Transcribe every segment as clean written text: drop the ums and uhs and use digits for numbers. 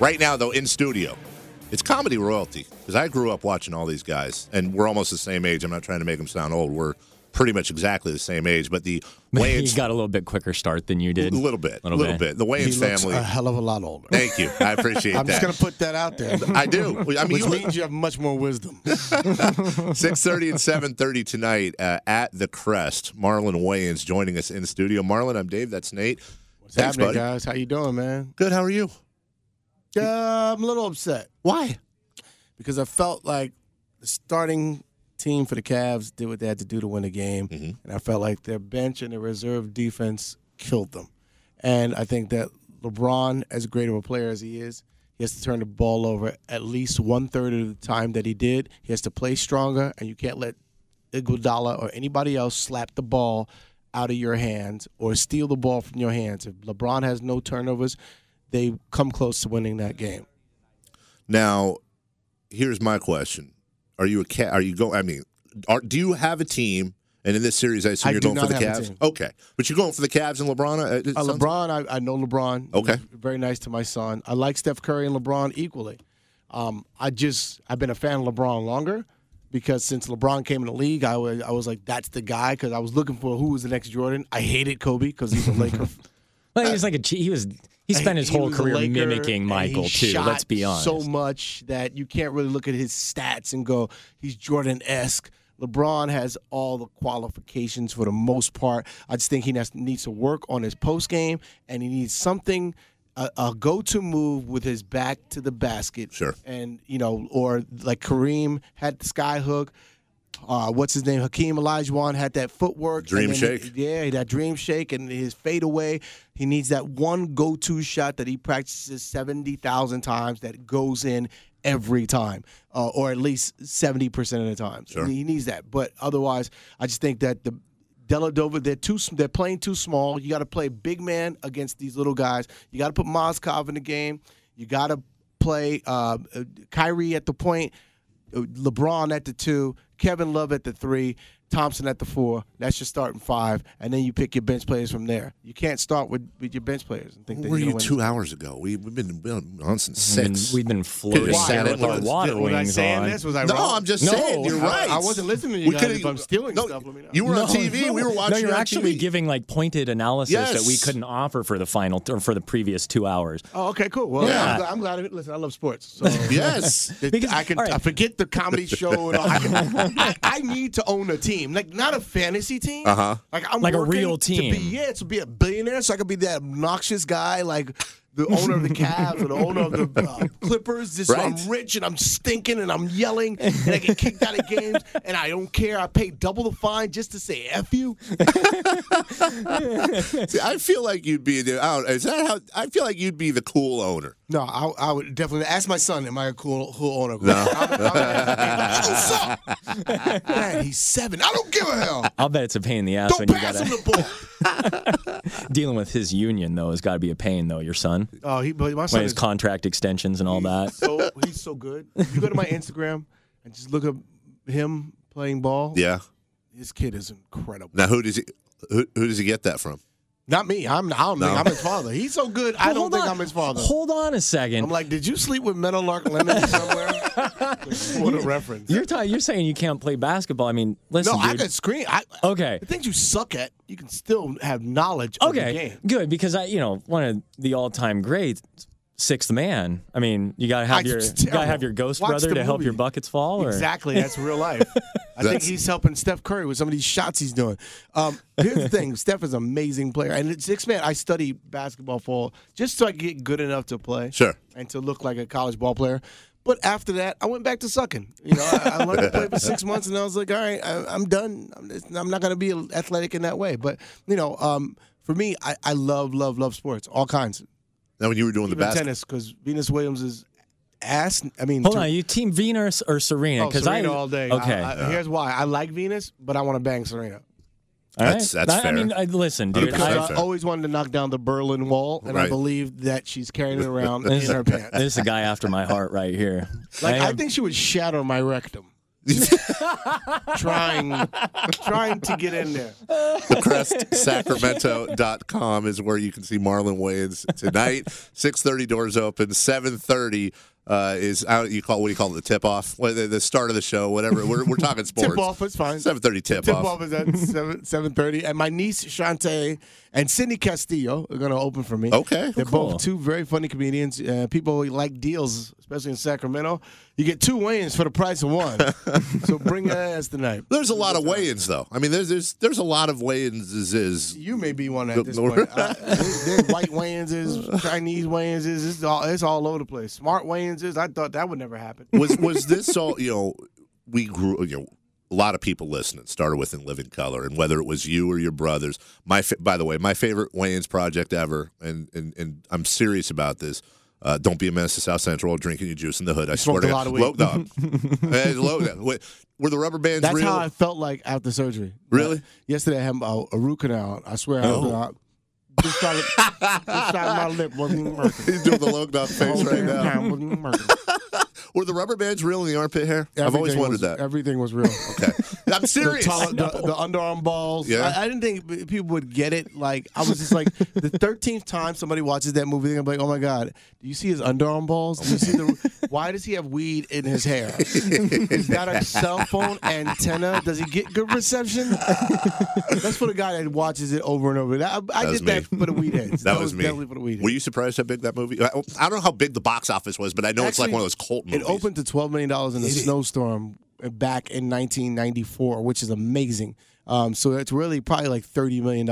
Right now, though, in studio, it's comedy royalty because I grew up watching all these guys, and we're almost the same age. I'm not trying to make them sound old. We're pretty much exactly the same age, but the Wayans... He got a little bit quicker start than you did. A little bit. The Wayans family... a hell of a lot older. Thank you. I appreciate that. I'm just going to put that out there. I do. I mean, Which means you have much more wisdom. 6:30 and 7:30 tonight at the Crest. Marlon Wayans joining us in the studio. Marlon, I'm Dave. That's Nate. What's happening, guys? How you doing, man? Good. How are you? I'm a little upset. Why? Because I felt like the starting team for the Cavs did what they had to do to win the game, and I felt like their bench and their reserve defense killed them. And I think that LeBron, as great of a player as he is, he has to turn the ball over at least 1/3 of the time that he did. He has to play stronger, and you can't let Iguodala or anybody else slap the ball out of your hands or steal the ball from your hands. If LeBron has no turnovers, they come close to winning that game. Now, here's my question. Are you do you have a team? And in this series, I assume you're going for the Cavs? Okay. But you're going for the Cavs and LeBron? LeBron, I know LeBron. Okay. He's very nice to my son. I like Steph Curry and LeBron equally. I've been a fan of LeBron longer because since LeBron came in the league, I was like, that's the guy because I was looking for who was the next Jordan. I hated Kobe because he's a Laker. Well, he spent his whole career mimicking Michael, too. Let's be honest. So much that you can't really look at his stats and go, he's Jordan-esque. LeBron has all the qualifications for the most part. I just think he needs to work on his post game, and he needs something, a go-to move with his back to the basket. Sure. And, or like Kareem had the sky hook. What's his name? Hakeem Olajuwon had that footwork. Dream shake. That dream shake and his fadeaway. He needs that one go-to shot that he practices 70,000 times that goes in every time, or at least 70% of the time. Sure. He needs that. But otherwise, I just think that the Dellavedova, they're playing too small. You got to play big man against these little guys. You got to put Mozgov in the game. You got to play Kyrie at the point, LeBron at the 2, Kevin Love at the 3, Thompson at the 4. That's your starting 5, and then you pick your bench players from there. You can't start with your bench players and think that were you're you going to 2 hours ago? We've been on since 6. We've been floating with our water wings was I saying on. this? Was I No, wrong? I'm just saying. You're right. I wasn't listening to you guys. If I'm stealing stuff, let me know. You were on TV. We were watching. No, you're on actually TV. giving pointed analysis that we couldn't offer for the final or for the previous 2 hours. Oh, okay, cool. Well, Yeah. I'm glad. Listen, I love sports. So Yes. I forget the comedy show. And all. I need to own a team, not a fantasy team. Like I'm Like a working real team. To be a billionaire, so I could be that obnoxious guy, like the owner of the Cavs or the owner of the Clippers. Just so I'm rich and I'm stinking and I'm yelling and I get kicked out of games and I don't care. I pay double the fine just to say F you. See, I feel like you'd be I feel like you'd be the cool owner. No, I would definitely ask my son. Am I a cool owner? No. Man, he's 7. I don't give a hell. I'll bet it's a pain in the ass Don't when you pass got him the ball. dealing with his union, though, has got to be a pain, though, your son. Oh, my When son his is contract extensions and all that. he's so good. If you go to my Instagram and just look up him playing ball. Yeah. This kid is incredible. Now, who does he get that from? Not me. I don't think I'm his father. He's so good. I don't think I'm his father. Hold on a second. I'm like, did you sleep with Meadowlark Lemon somewhere? What a reference. You're saying you can't play basketball. I mean, listen, No, dude. I can screen. Okay. The things you suck at, you can still have knowledge of the game. Good, because one of the all-time greats, Sixth Man. I mean, you gotta have your ghost Watch brother the to help movie. your buckets fall. Or? Exactly, that's real life. I think he's helping Steph Curry with some of these shots he's doing. Here's the thing: Steph is an amazing player, and at Sixth Man, I study basketball just so I can get good enough to play, Sure, and to look like a college ball player. But after that, I went back to sucking. I learned to play for 6 months, and I was like, all right, I'm done. I'm not going to be athletic in that way. But for me, I love sports, all kinds. Now, when you were doing the basketball tennis, because Venus Williams is ass. I mean, hold on, you team Venus or Serena? Serena all day. Okay, here's why: I like Venus, but I want to bang Serena. All right. That's fair. I mean, listen, dude. I always wanted to knock down the Berlin Wall, and I believe that she's carrying it around in her pants. This is a guy after my heart right here. I think she would shatter my rectum. trying to get in there. TheCrestSacramento.com is where you can see Marlon Wayans tonight. 6:30 doors open. 7:30 is out. What do you call it? The tip off, the start of the show, whatever. We're talking sports. Tip off is fine. 7:30 tip off is at 7:30. And my niece Shantae and Cindy Castillo are going to open for me. Okay, they're cool. both two very funny comedians. People like deals, especially in Sacramento. You get 2 Wayans for the price of 1. So bring your ass tonight. There's a lot of Wayans though. I mean, there's a lot of Wayanses. You may be one at this point. There's white Wayanses, Chinese Wayanses. It's all over the place. Smart Wayanses. I thought that would never happen. Was this all? We grew. A lot of people listening started with In Living Color, and whether it was you or your brothers. By the way, my favorite Wayans project ever, and I'm serious about this. Don't be a menace to South Central, drinking your juice in the hood. I swear to God. Were the rubber bands That's real? That's how I felt like after surgery. Really? Yesterday I had a root canal. I swear. Just started my lip wasn't working. He's doing the Logan face right now. Were the rubber bands real in the armpit hair? I've always wondered that. Everything was real. Okay. I'm serious. The underarm balls. Yeah. I didn't think people would get it. Like, I was just like, the 13th time somebody watches that movie, they're going to be like, oh, my God, do you see his underarm balls? Do you see why does he have weed in his hair? Is that a cell phone antenna? Does he get good reception? That's for the guy that watches it over and over. I did that for the weed heads. That was me. Definitely for the weed heads. Were you surprised how big that movie? I don't know how big the box office was, but I know it's like one of those cult movies. It opened to $12 million in a snowstorm back in 1994, which is amazing. So it's really probably like $30 million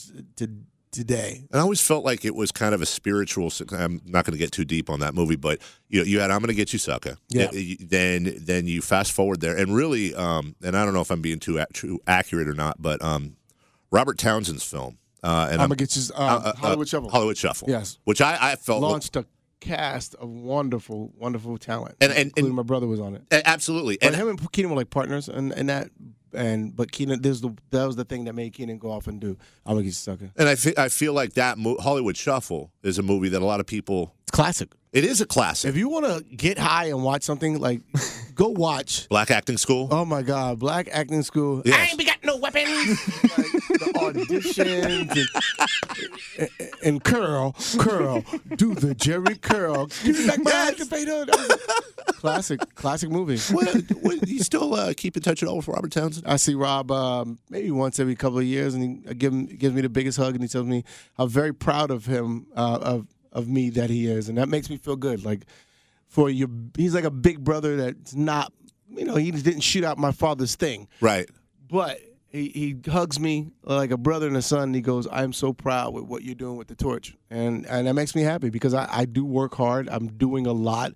today. And I always felt like it was kind of a spiritual. I'm not going to get too deep on that movie, but you had I'm Going to Get You Sucker. Yeah. Then you fast forward there, and really, and I don't know if I'm being too accurate or not, but Robert Townsend's film. And I'm going to get you Hollywood Shuffle. Hollywood Shuffle. Yes. Which I felt launched a cast of wonderful, wonderful talent. And my brother was on it. Absolutely. But him and Keenan were like partners and that. But Keenan, that was the thing that made Keenan go off and do I'm Gonna Get You Sucker. And I feel like that Hollywood Shuffle is a movie that a lot of people. It's classic. It is a classic. If you want to get high and watch something, like, go watch Black Acting School. Oh my God, Black Acting School. Yes. I ain't got no weapons. Like, the auditions and curl, do the Jerry curl. Give me back my activator. Classic movie. You still keep in touch at all with Robert Townsend? I see Rob maybe once every couple of years, and he gives me the biggest hug, and he tells me how very proud of him of me that he is, and that makes me feel good. Like he's like a big brother that's not, he didn't shoot out my father's thing, right? But he hugs me like a brother and a son. And he goes, "I am so proud with what you're doing with the torch," and that makes me happy because I do work hard. I'm doing a lot.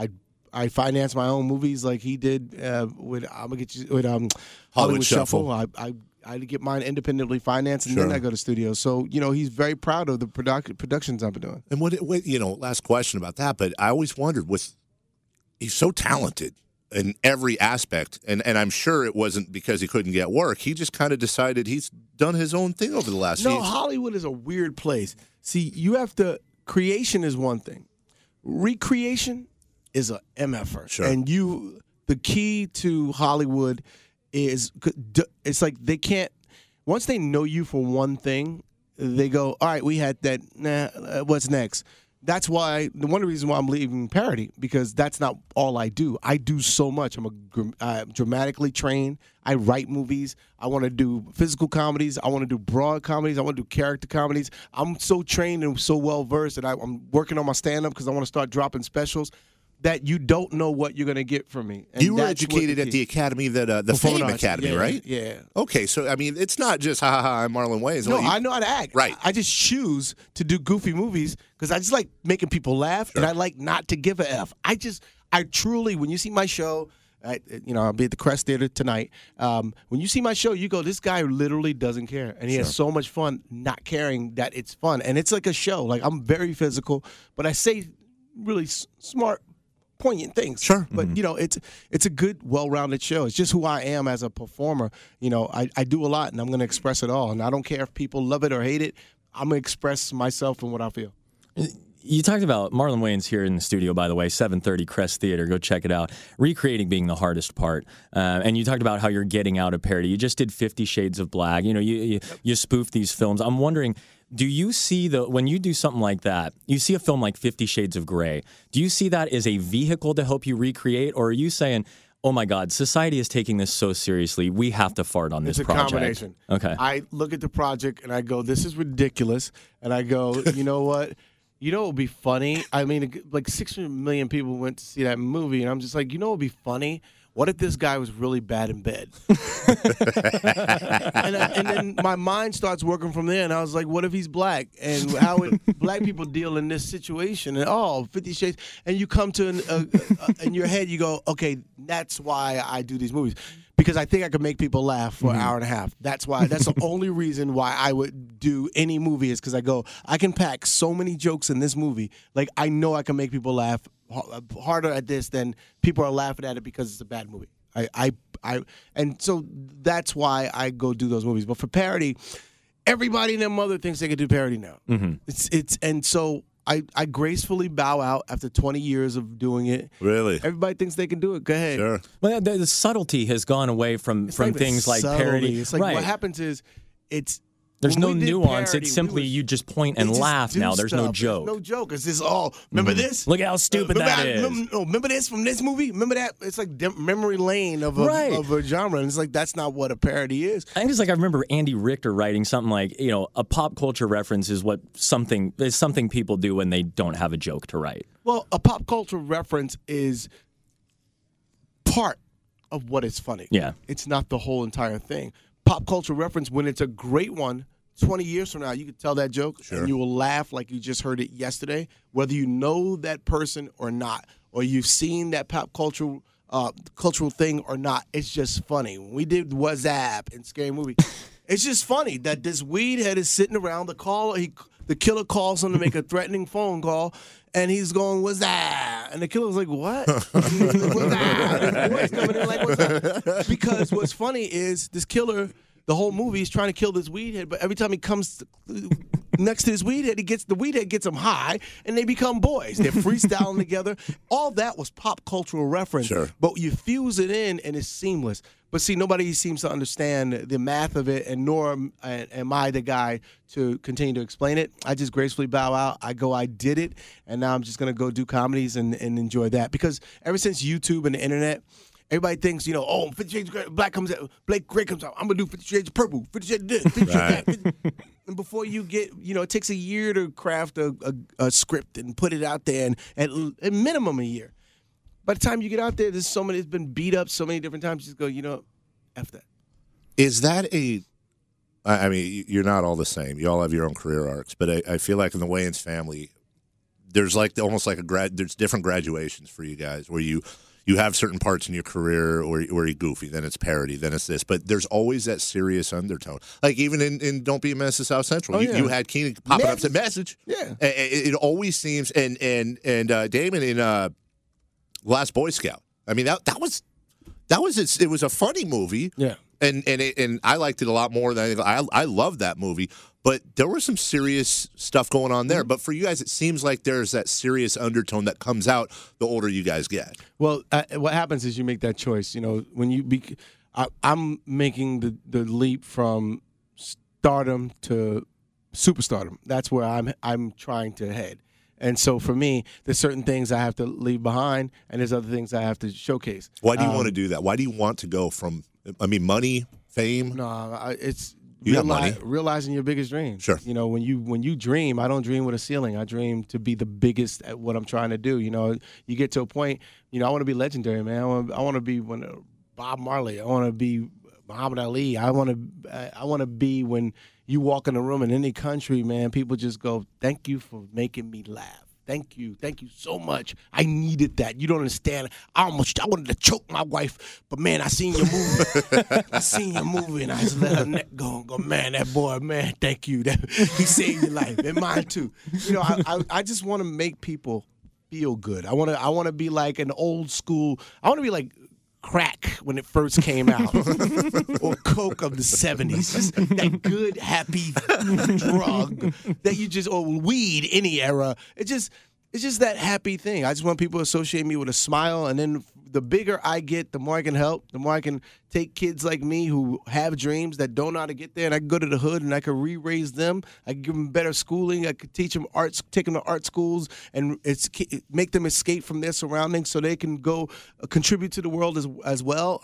I finance my own movies like he did with I'm Gonna Get You with Hollywood Shuffle. I get mine independently financed, and then I go to studios. So, he's very proud of the productions I've been doing. And what last question about that, but I always wondered, he's so talented in every aspect, and I'm sure it wasn't because he couldn't get work. He just kind of decided he's done his own thing over the last few years. Hollywood is a weird place. See, creation is one thing. Recreation is a MFer. Sure. And the key to Hollywood is it's like they can't, once they know you for one thing, they go, all right, we had that, what's next? That's why, one of the reasons why I'm leaving parody, because that's not all I do. I do so much. I'm dramatically trained. I write movies. I want to do physical comedies. I want to do broad comedies. I want to do character comedies. I'm so trained and so well-versed that I'm working on my stand-up because I want to start dropping specials that you don't know what you're going to get from me. And you were educated at the academy, the Fame Academy, right? Yeah. Okay, so, it's not just, I'm Marlon Wayans. No, I know how to act. Right. I just choose to do goofy movies because I just like making people laugh, and I like not to give a F. I truly, when you see my show, I'll be at the Crest Theater tonight. When you see my show, you go, this guy literally doesn't care. And he has so much fun not caring that it's fun. And it's like a show. Like, I'm very physical, but I say really smart, poignant things. Sure. But, it's a good, well-rounded show. It's just who I am as a performer. I do a lot, and I'm going to express it all. And I don't care if people love it or hate it. I'm going to express myself and what I feel. You talked about Marlon Wayans here in the studio, by the way, 730 Crest Theater. Go check it out. Recreating being the hardest part. And you talked about how you're getting out of parody. You just did 50 Shades of Black. You know, you spoof these films. I'm wondering, do you see when you do something like that, you see a film like 50 Shades of Grey, do you see that as a vehicle to help you recreate? Or are you saying, oh my God, society is taking this so seriously, we have to fart on this project? It's a combination. Okay. I look at the project and I go, this is ridiculous. And I go, you know what? You know what would be funny? I mean, like 600 million people went to see that movie, and I'm just like, you know what would be funny? What if this guy was really bad in bed? and then my mind starts working from there, and I was like, what if he's black? And how would black people deal in this situation? And 50 Shades. And you come to, in your head, you go, okay, that's why I do these movies. Because I think I could make people laugh for an hour and a half. That's why. That's the only reason why I would do any movie is because I go, I can pack so many jokes in this movie. Like, I know I can make people laugh harder at this than people are laughing at it because it's a bad movie. And so that's why I go do those movies. But for parody, everybody and their mother thinks they can do parody now. Mm-hmm. And so I gracefully bow out after 20 years of doing it. Really? Everybody thinks they can do it. Go ahead. Sure. Well, the subtlety has gone away from things like parody. It's like what happens is there's no nuance. Parody, it's simply you just point and laugh now. There's no joke. There's no joke. It's just, remember this? Look how stupid that is. Remember this from this movie? Remember that? It's like memory lane of a genre. And it's like, that's not what a parody is. I think it's like, I remember Andy Richter writing something like, a pop culture reference is something people do when they don't have a joke to write. Well, a pop culture reference is part of what is funny. Yeah. It's not the whole entire thing. Pop culture reference, when it's a great one, 20 years from now, you could tell that joke and you will laugh like you just heard it yesterday, whether you know that person or not, or you've seen that pop cultural thing or not. It's just funny. When we did WhatsApp and Scary Movie, it's just funny that this weed head is sitting around. The killer calls him to make a threatening phone call, and he's going, what's that? And the killer's like, what? And he's like, what's that? And his boy's coming in like, what's that? Because what's funny is this killer, the whole movie, is trying to kill this weed head, but every time he comes next to this weed head, the weed head gets him high, and they become boys. They're freestyling together. All that was pop cultural reference, but you fuse it in, and it's seamless. But see, nobody seems to understand the math of it, and nor am I the guy to continue to explain it. I just gracefully bow out. I did it, and now I'm just going to go do comedies and enjoy that. Because ever since YouTube and the internet, everybody thinks, 50 Shades of Black comes out, Blake Gray comes out, I'm going to do 50 Shades of Purple, 50 Shades of this, 50 Shades of that. And before you get, it takes a year to craft a script and put it out there, and at minimum a year. By the time you get out there, it's been beat up so many different times, you just go, F that. Is that I mean, you're not all the same. You all have your own career arcs, but I feel like in the Wayans family, there's like almost like there's different graduations for you guys where you have certain parts in your career where you're goofy, then it's parody, then it's this. But there's always that serious undertone. Like even in Don't Be a Menace to South Central, you had Keenan popping up to Message. Yeah. It always seems, and Damon in Last Boy Scout. I mean, that was it was a funny movie. Yeah. And I liked it a lot more than I loved that movie. But there was some serious stuff going on there. Mm-hmm. But for you guys, it seems like there's that serious undertone that comes out the older you guys get. Well, what happens is you make that choice. When I'm making the leap from stardom to superstardom. That's where I'm trying to head. And so for me, there's certain things I have to leave behind, and there's other things I have to showcase. Why do you want to do that? Why do you want to go from, money, fame? No, it's realizing your biggest dream. Sure. When you dream, I don't dream with a ceiling. I dream to be the biggest at what I'm trying to do. You get to a point, I want to be legendary, man. I want to be Bob Marley. I want to be Muhammad Ali. I want to be when you walk in the room in any country, man, people just go, thank you for making me laugh. Thank you so much. I needed that. You don't understand. I wanted to choke my wife, but man, I seen your movie. And I just let her neck go and go, man, that boy, man, thank you. He saved your life and mine too. I just want to make people feel good. I want to be like an old school. I want to be like crack when it first came out, or coke of the 70s. Just that good, happy drug that you just, or weed, any era. It's just that happy thing. I just want people to associate me with a smile, and then the bigger I get, the more I can help, the more I can take kids like me who have dreams that don't know how to get there, and I can go to the hood and I can re-raise them. I can give them better schooling. I could teach them arts, take them to art schools, and make them escape from their surroundings so they can go contribute to the world as well.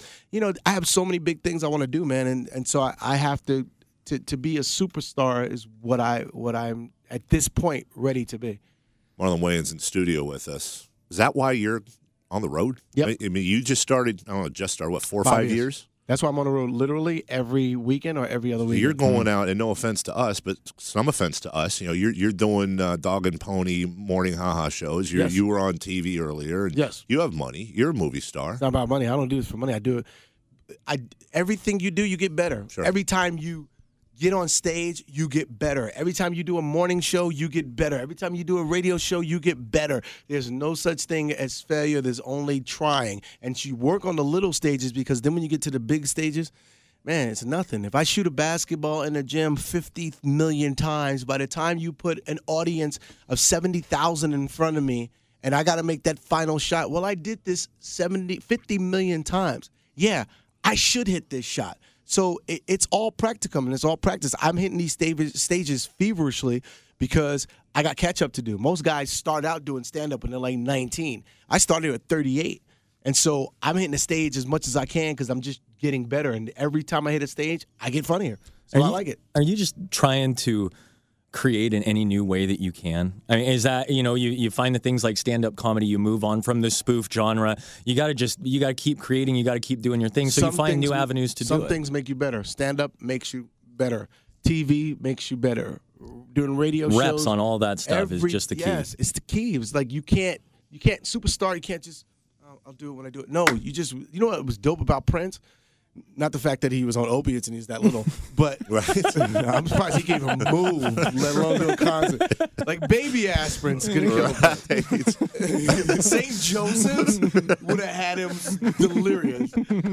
I have so many big things I want to do, man, and so I have to be a superstar is what I'm at this point ready to be. Marlon Wayans in studio with us. Is that why you're on the road? Yep. I mean, you just started, 4 or 5 years? That's why I'm on the road literally every weekend or every other weekend. You're going out, and no offense to us, but some offense to us. You're doing dog and pony morning haha shows. Yes. You were on TV earlier. And yes. You have money. You're a movie star. It's not about money. I don't do this for money. I do it. Everything you do, you get better. Sure. Every time you get on stage, you get better. Every time you do a morning show, you get better. Every time you do a radio show, you get better. There's no such thing as failure. There's only trying. And you work on the little stages, because then when you get to the big stages, man, it's nothing. If I shoot a basketball in the gym 50 million times, by the time you put an audience of 70,000 in front of me and I got to make that final shot, well, I did this 50 million times. Yeah, I should hit this shot. So it's all practicum and it's all practice. I'm hitting these stages feverishly because I got catch-up to do. Most guys start out doing stand-up when they're like 19. I started at 38. And so I'm hitting the stage as much as I can because I'm just getting better. And every time I hit a stage, I get funnier. So I like it. Are you just trying to create in any new way that you can? I mean, is that, you find the things like stand-up comedy, you move on from the spoof genre. You got to keep creating, you got to keep doing your thing. So you find new avenues to do it. Some things make you better. Stand-up makes you better. TV makes you better. Doing radio shows. Reps on all that stuff is just the key. Yes, it's the key. It's like you can't superstar, you can't just, I'll do it when I do it. No, you know what was dope about Prince? Not the fact that he was on opiates and he's that little, but I'm surprised he can't even move, let alone do a concert. Like baby aspirin's gonna kill him. St. Joseph's would have had him delirious.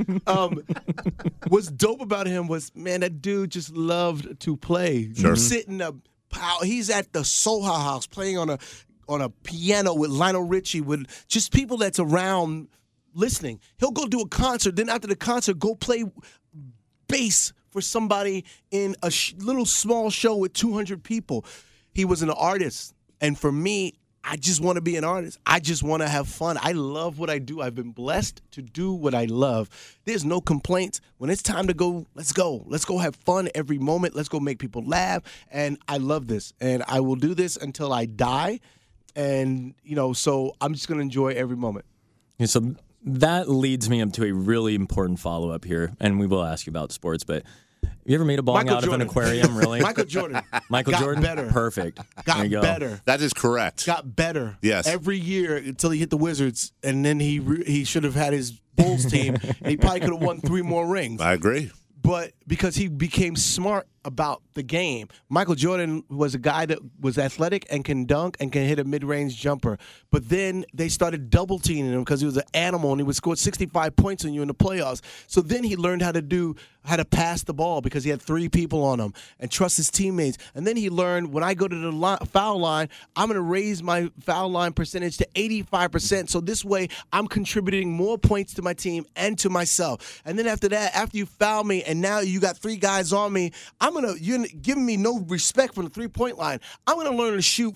What's dope about him was, man, that dude just loved to play. Sure. He's at the Soha House playing on a piano with Lionel Richie, with just people that's around listening. He'll go do a concert, then after the concert, go play bass for somebody in a little small show with 200 people. He was an artist. And for me, I just want to be an artist. I just want to have fun. I love what I do. I've been blessed to do what I love. There's no complaints. When it's time to go, let's go. Let's go have fun every moment. Let's go make people laugh. And I love this. And I will do this until I die. And, so I'm just going to enjoy every moment. Yeah, so that leads me up to a really important follow-up here, and we will ask you about sports, but you ever made a bong out of an aquarium, really? Michael Jordan. Michael Jordan? Better. Perfect. Got better. That is correct. Got better. Yes. Every year until he hit the Wizards, and then he should have had his Bulls team, and he probably could have won 3 more rings. I agree. But because he became smart about the game. Michael Jordan was a guy that was athletic and can dunk and can hit a mid-range jumper. But then they started double-teaming him because he was an animal and he would score 65 points on you in the playoffs. So then he learned how to pass the ball because he had 3 people on him and trust his teammates. And then he learned, when I go to the foul line, I'm going to raise my foul line percentage to 85%. So this way I'm contributing more points to my team and to myself. And then after that, after you foul me and now you got 3 guys on me, you're giving me no respect from the 3-point line. I'm going to learn to shoot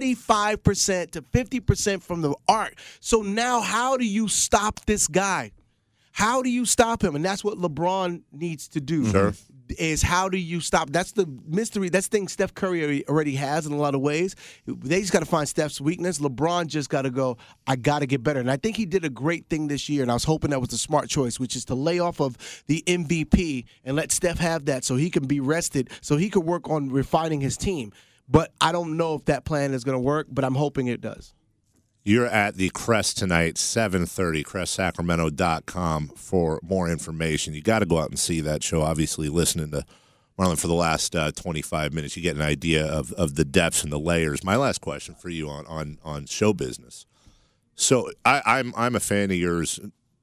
45% to 50% from the arc. So now how do you stop this guy? How do you stop him? And that's what LeBron needs to do. Sure. Is how do you stop? That's the mystery. That's the thing Steph Curry already has in a lot of ways. They just got to find Steph's weakness. LeBron just got to go, I got to get better. And I think he did a great thing this year, and I was hoping that was the smart choice, which is to lay off of the MVP and let Steph have that so he can be rested, so he can work on refining his team. But I don't know if that plan is going to work, but I'm hoping it does. You're at the Crest tonight, 7:30, CrestSacramento.com for more information. You got to go out and see that show. Obviously, listening to Marlon for the last 25 minutes, you get an idea of the depths and the layers. My last question for you on show business. So I'm a fan of yours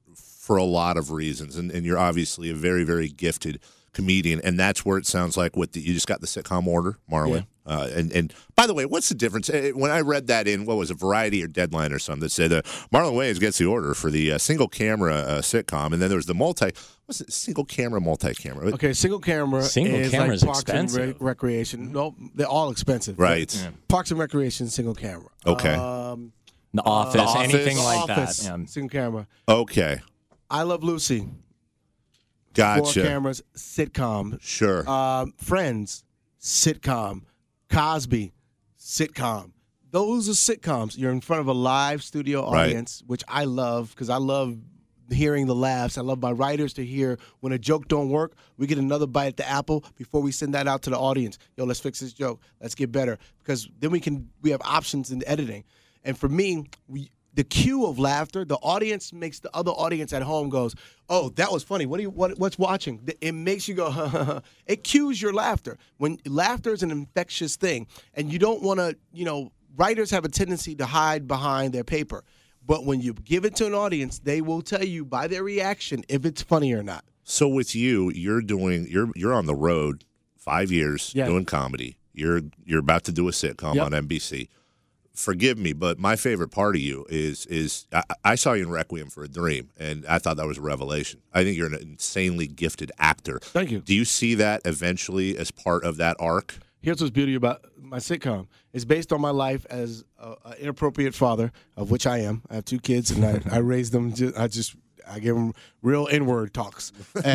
for a lot of reasons, and you're obviously a very, very gifted comedian, and that's where it sounds like you just got the sitcom order, Marlon. Yeah. And by the way, what's the difference? When I read that in, what was it, Variety or Deadline or something, that said Marlon Wayans gets the order for the single camera sitcom, and then there was the single camera, multi-camera. Okay, single camera is camera's like Parks expensive. and Recreation. No, they're all expensive. Right. Yeah. Parks and Recreation, single camera. Okay. The Office, anything like Office, that. Yeah. single camera. Okay. I Love Lucy. Gotcha. 4 cameras, sitcom. Sure. Friends, sitcom. Cosby, sitcom. Those are sitcoms. You're in front of a live studio audience, which I love because I love hearing the laughs. I love my writers to hear when a joke don't work, we get another bite at the apple before we send that out to the audience. Yo, let's fix this joke. Let's get better. Because then we have options in editing. And for me, the cue of laughter, the audience makes the other audience at home goes, "Oh, that was funny. What's watching?" It makes you go, it cues your laughter. When laughter is an infectious thing, and you don't want to, writers have a tendency to hide behind their paper. But when you give it to an audience, they will tell you by their reaction if it's funny or not. So with you, you're on the road 5 years doing comedy. You're about to do a sitcom on NBC. Forgive me, but my favorite part of you is I saw you in Requiem for a Dream, and I thought that was a revelation. I think you're an insanely gifted actor. Thank you. Do you see that eventually as part of that arc? Here's what's beauty about my sitcom. It's based on my life as an inappropriate father, of which I am. I have 2 kids, and I raise them. I give them real N-word talks,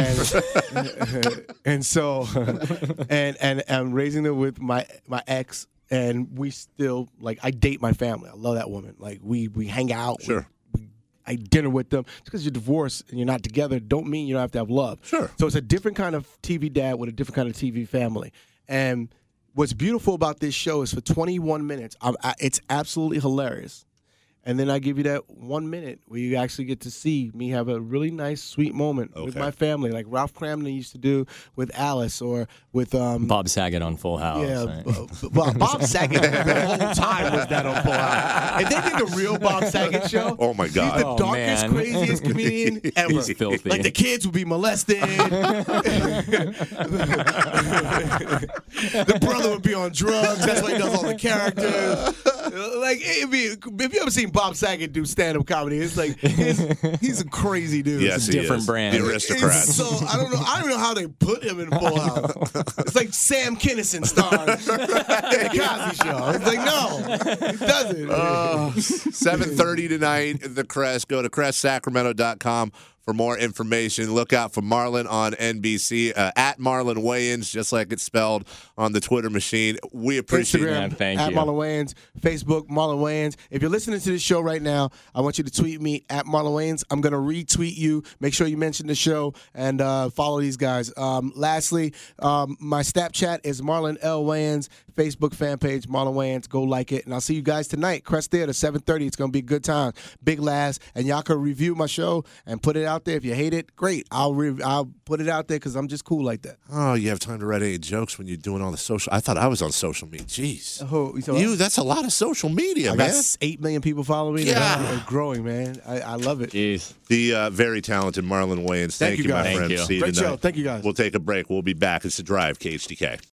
and so and I'm raising them with my ex. And we still, I date my family. I love that woman. We hang out. Sure. I dinner with them. Just because you're divorced and you're not together don't mean you don't have to have love. Sure. So it's a different kind of TV dad with a different kind of TV family. And what's beautiful about this show is for 21 minutes, it's absolutely hilarious. And then I give you that 1 minute where you actually get to see me have a really nice, sweet moment with my family, like Ralph Cramden used to do with Alice or with Bob Saget on Full House. Yeah, right? Bob Saget the whole time was that on Full House. If they did the real Bob Saget show, oh my God, he's the darkest, craziest comedian ever. He's filthy. Like the kids would be molested, the brother would be on drugs. That's why he does all the characters. If you ever seen Bob Saget do stand-up comedy, it's like he's a crazy dude. Yes, it's a different brand. The Aristocrat. So I don't know how they put him in Full House. It's like Sam Kinison starring in the Cosby Show. It's like, no, it doesn't. 7:30 tonight, The Crest. Go to CrestSacramento.com for more information. Look out for Marlon on NBC, at Marlon Wayans, just like it's spelled on the Twitter machine. We appreciate Instagram, it. Thank at you. Marlon Wayans, Facebook, Marlon Wayans. If you're listening to this show right now, I want you to tweet me at Marlon Wayans. I'm going to retweet you. Make sure you mention the show and follow these guys. Lastly, my Snapchat is Marlon L. Wayans. Facebook fan page, Marlon Wayans. Go like it. And I'll see you guys tonight. Crest Theater, 7:30. It's going to be a good time. Big laughs. And y'all can review my show and put it out there. If you hate it, great. I'll put it out there because I'm just cool like that. Oh, you have time to write any jokes when you're doing all the social. I thought I was on social media. Jeez. That's a lot of social media, I man. got 8 million people following me. Yeah. And growing, man. I love it. Jeez. The very talented Marlon Wayans. Thank you, my guys. friend. Thank you. See you Great tonight. show. Thank you, guys. We'll take a break. We'll be back. It's The Drive, KHTK.